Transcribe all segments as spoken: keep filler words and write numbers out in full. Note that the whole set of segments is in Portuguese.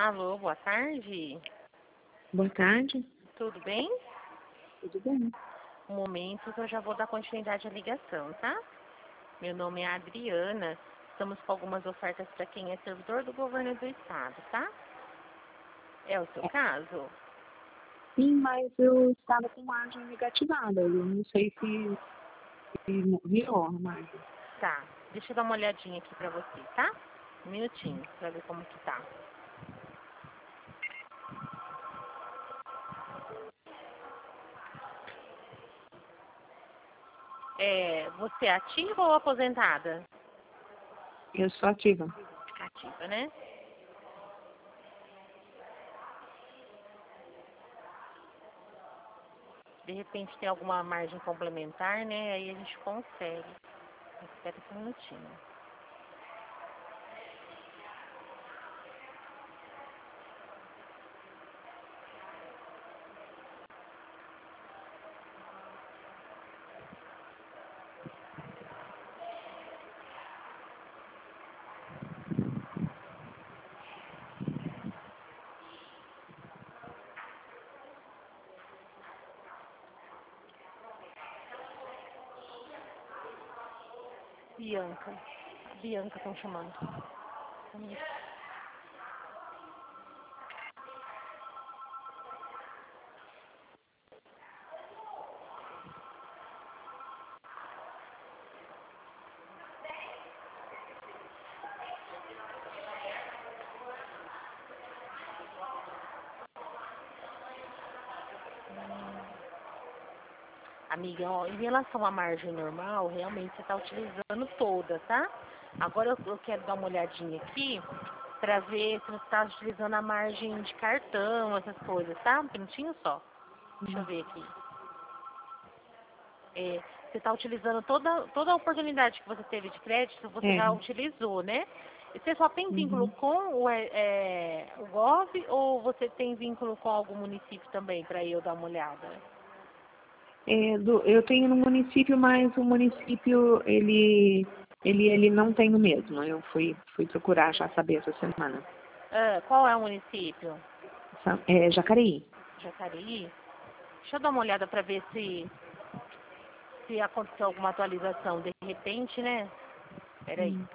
Alô, boa tarde. Boa tarde. Tudo bem? Tudo bem? Um momento que eu já vou dar continuidade à ligação, tá? Meu nome é Adriana. Estamos com algumas ofertas para quem é servidor do governo do estado, tá? É o seu caso? Sim, mas eu estava com margem negativada. Eu não sei se, se virou a margem. Tá. Deixa eu dar uma olhadinha aqui para você, tá? Um minutinho, para ver como que tá. É, você é ativa ou aposentada? Eu sou ativa. Ativa, né? De repente tem alguma margem complementar, né? Aí a gente consegue. Espera só um minutinho. Bianca. A Bianca estão chamando. Um minuto. Amiga, ó, em relação à margem normal, realmente você está utilizando toda, tá? Agora eu, eu quero dar uma olhadinha aqui para ver se você está utilizando a margem de cartão, essas coisas, tá? Um minutinho só. Deixa eu ver aqui. É, você está utilizando toda, toda a oportunidade que você teve de crédito, você É. já utilizou, né? E você só tem vínculo Uhum. com o, é, é, o Gov ou você tem vínculo com algum município também, para eu dar uma olhada? É, do, eu tenho no município, mas o município, ele, ele, ele não tem o mesmo. Eu fui, fui procurar já saber essa semana. Ah, qual é o município? Sa- É Jacareí. Jacareí? Deixa eu dar uma olhada para ver se, se aconteceu alguma atualização. De repente, né? Peraí. Hum.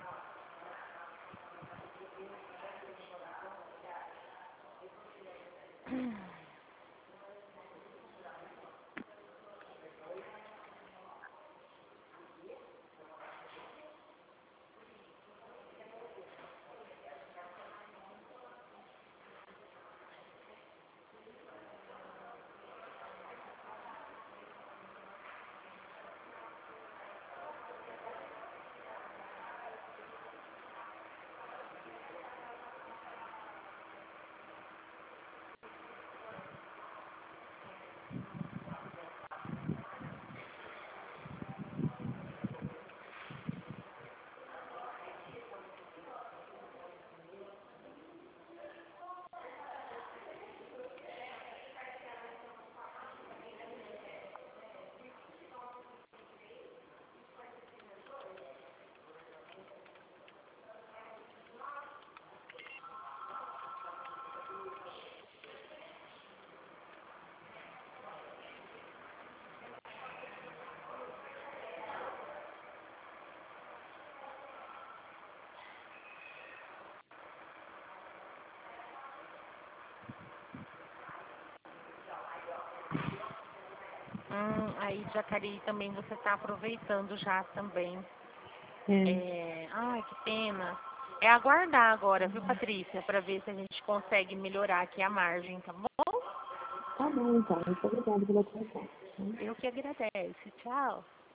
Hum, aí Jacareí também você está aproveitando já também. É. É, ai, que pena. É aguardar agora, viu, Patrícia, para ver se a gente consegue melhorar aqui a margem, tá bom? Tá bom, então. Muito obrigada pela atenção. Eu que agradeço. Tchau.